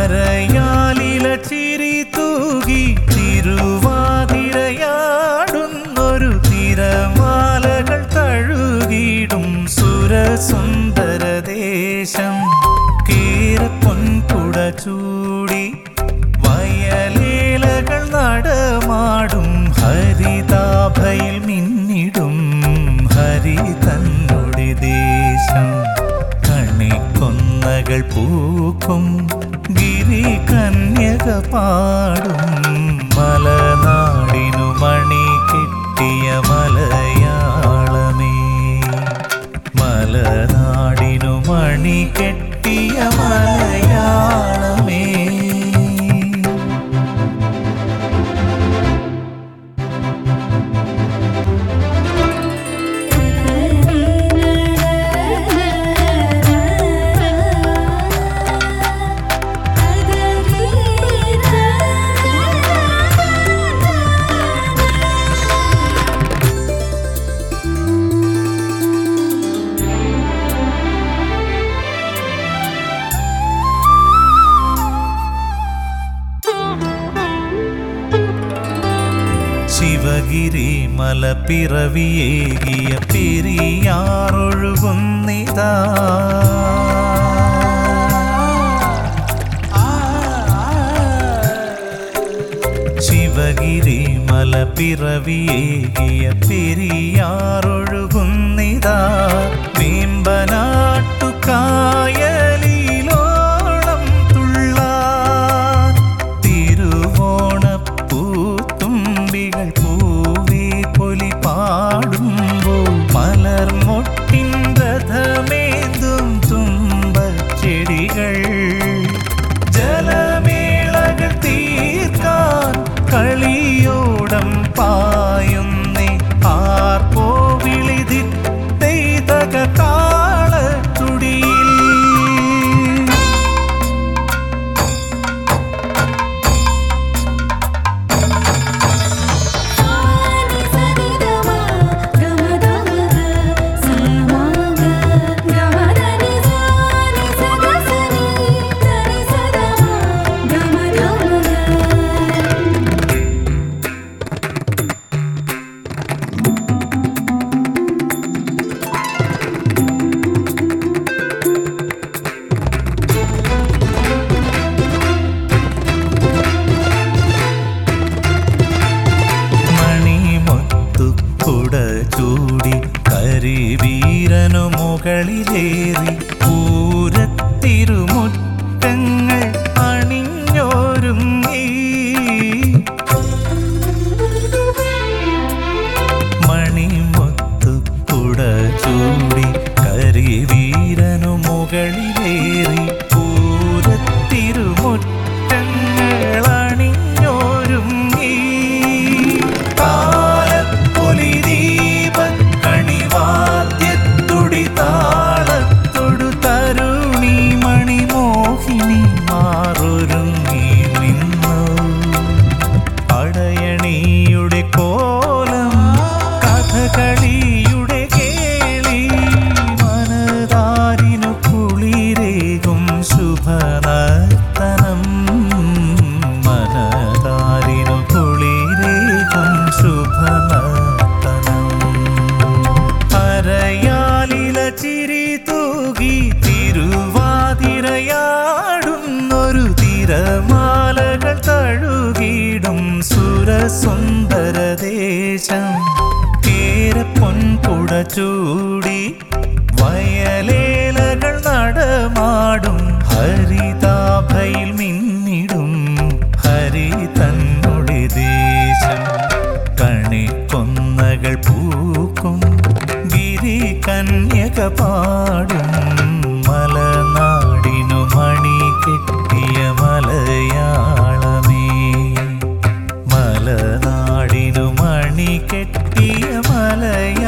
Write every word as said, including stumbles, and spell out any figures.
അരയാലില ചിരി തൂകി തിരുവാതിരയാടുന്നൊരു തിരമാലകൾ തഴുകിടും സുരസുന്ദരദേശം. കേരപ്പൊൻകുട ചൂടി വയലേലകൾ നടമാടും ഹരിതാഭയിൽ മിന്നിടും ഹരി തന്നുടെ ദേശം. കണിക്കൊന്നകൾ പൂക്കും ഗിരി കന്യക പാടും മലനാടിനു മണി കെട്ടിയ മലയാളമേ. മലനാടിനു മണി കെട്ടിയ മലയാളമേ. ശിവഗിരി മല പിറവിയേകിയ പെരിയാറൊഴുകുന്നിതാ. ശിവഗിരി മല പിറവിയേകിയ പെരിയാറൊഴുകുന്നിതാ. വേമ്പനാട്ടു കായലിലോളം തുള്ളാൻ തിരുവോണപ്പൂത്തുമ്പികൾ പൂവേ പൊലി പാടുമ്പോൾ മലർമൊട്ടിൻ രഥമേന്തും തുമ്പച്ചെടികൾ. ജലമേളകൾ തീർക്കാൻ കളിയോടം പായുന്നേ ആർപ്പോവിളിതിത്തൈതക കാളത്തുടിയിൽ. ചൂടി കരിവീരനു മുകളിലേറി പൂരത്തിരുമുറ്റങ്ങൾ അണിഞ്ഞോരുങ്ങി. മണിമുത്തുകുട ചൂടി കരിവീരനു മുകളിലേറി പൂരത്തിരുമുറ്റങ്ങൾ അണിഞ്ഞോരുങ്ങി. കണിവാദ്യത്തുടി താളത്തൊടു തരുണി മണിമോഹിനി മാറൊരുങ്ങി നിന്നു. പടയണിയുടെ കോലം കഥകളിയുടെ കേളി മനതാരിനു കുളിരേകും ശുഭനർത്തനം. മനതാരിനു കുളിരേകും ശുഭനർത്തനം. അരയാലില ചിരി തൂകി തിരുവാതിരയാടുന്നൊരു തിരമാലകൾ തഴുകിടും സുരസുന്ദരദേശം. കേരപ്പൊൻകുട ചൂടി വയലേലകൾ നടമാടും ഹരിതാഭയിൽ മിന്നിടും ഹരി തന്നുടെ ദേശം. കണിക്കൊന്നകൾ പൂക്കും ഗിരി കന്യക പാടും മലനാടിനു മണി കെട്ടിയ മലയാളമേ. മലനാടിനു മണി കെട്ടിയ മലയാളമേ.